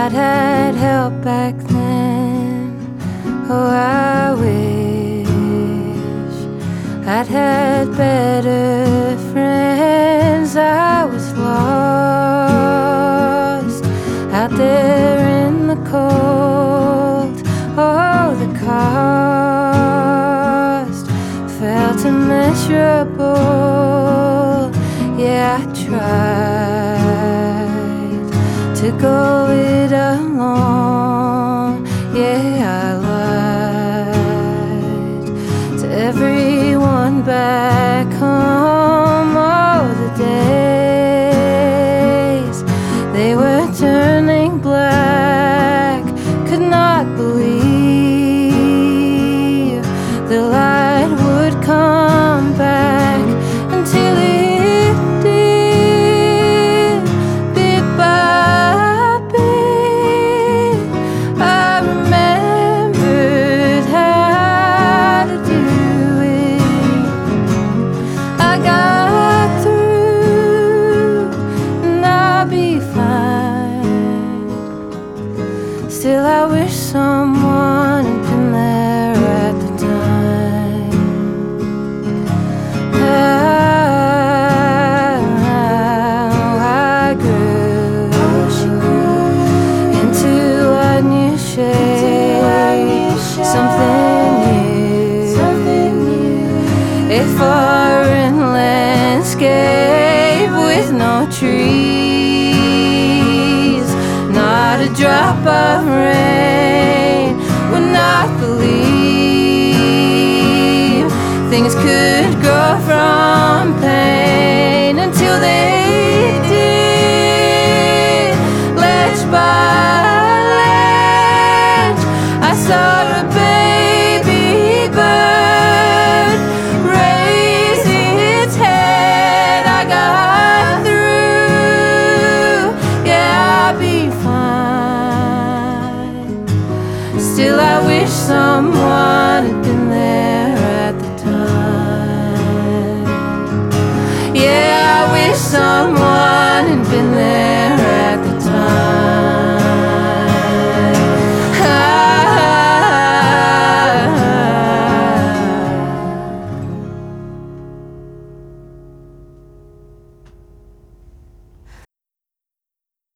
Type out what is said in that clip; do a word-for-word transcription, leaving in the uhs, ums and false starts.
I'd had help back then. Oh, I wish I'd had better friends. I was lost out there in the cold. Oh, the cost felt immeasurable. Yeah, I tried to go it alone. Yeah, I lied to everyone back home. Oh, the days, they were turning black. Could not believe the light would come back until it did, bit by bit. I remembered how to do it. I got through and I'll be fine. Still, I wish someone had been there at the time. How I grew into a new shape, something new, a foreign landscape with no trees, not a drop of rain.